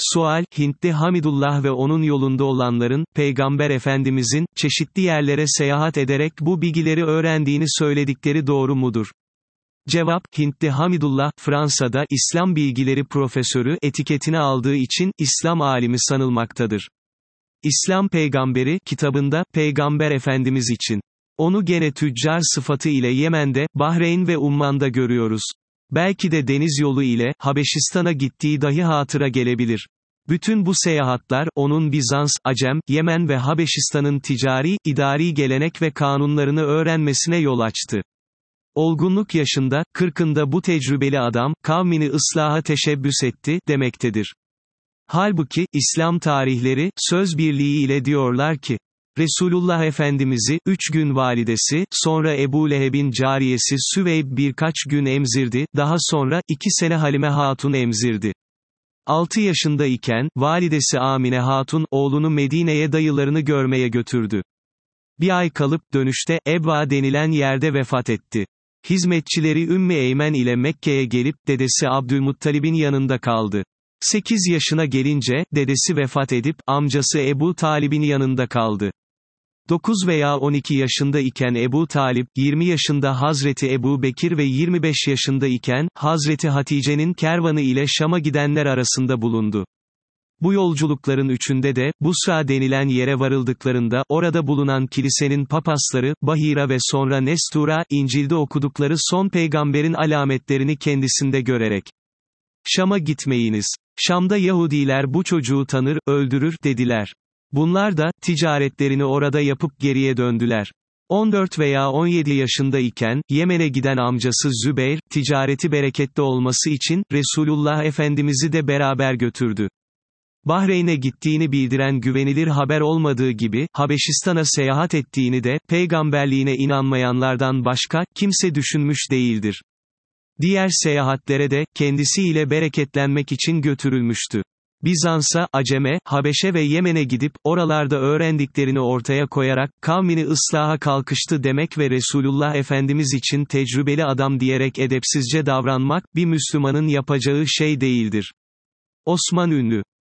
Sual, Hintli Hamidullah ve onun yolunda olanların, Peygamber Efendimizin, çeşitli yerlere seyahat ederek bu bilgileri öğrendiğini söyledikleri doğru mudur? Cevap, Hintli Hamidullah, Fransa'da, İslam bilgileri profesörü etiketini aldığı için, İslam alimi sanılmaktadır. İslam Peygamberi, kitabında, Peygamber Efendimiz için. Onu gene tüccar sıfatı ile Yemen'de, Bahreyn ve Umman'da görüyoruz. Belki de deniz yolu ile, Habeşistan'a gittiği dahi hatıra gelebilir. Bütün bu seyahatler, onun Bizans, Acem, Yemen ve Habeşistan'ın ticari, idari gelenek ve kanunlarını öğrenmesine yol açtı. Olgunluk yaşında, 40'ında bu tecrübeli adam, kavmini ıslaha teşebbüs etti, demektedir. Halbuki, İslam tarihleri, söz birliği ile diyorlar ki, Resulullah Efendimiz'i, 3 gün validesi, sonra Ebu Leheb'in cariyesi Süveyb birkaç gün emzirdi, daha sonra, 2 sene Halime Hatun emzirdi. 6 yaşında iken, validesi Amine Hatun, oğlunu Medine'ye dayılarını görmeye götürdü. Bir ay kalıp dönüşte, Ebva denilen yerde vefat etti. Hizmetçileri Ümmü Eymen ile Mekke'ye gelip, dedesi Abdülmuttalib'in yanında kaldı. 8 yaşına gelince, dedesi vefat edip, amcası Ebu Talib'in yanında kaldı. 9 veya 12 yaşında iken Ebu Talib, 20 yaşında Hazreti Ebu Bekir ve 25 yaşında iken, Hazreti Hatice'nin kervanı ile Şam'a gidenler arasında bulundu. Bu yolculukların üçünde de, Busra denilen yere varıldıklarında, orada bulunan kilisenin papasları, Bahira ve sonra Nestura, İncil'de okudukları son peygamberin alametlerini kendisinde görerek, Şam'a gitmeyiniz. Şam'da Yahudiler bu çocuğu tanır, öldürür, dediler. Bunlar da, ticaretlerini orada yapıp geriye döndüler. 14 veya 17 yaşında iken, Yemen'e giden amcası Zübeyr, ticareti bereketli olması için, Resulullah Efendimiz'i de beraber götürdü. Bahreyn'e gittiğini bildiren güvenilir haber olmadığı gibi, Habeşistan'a seyahat ettiğini de, peygamberliğine inanmayanlardan başka, kimse düşünmüş değildir. Diğer seyahatlere de, kendisiyle bereketlenmek için götürülmüştü. Bizans'a, Acem'e, Habeş'e ve Yemen'e gidip, oralarda öğrendiklerini ortaya koyarak, kavmini ıslaha kalkıştı demek ve Resulullah Efendimiz için tecrübeli adam diyerek edepsizce davranmak, bir Müslümanın yapacağı şey değildir. Osman Ünlü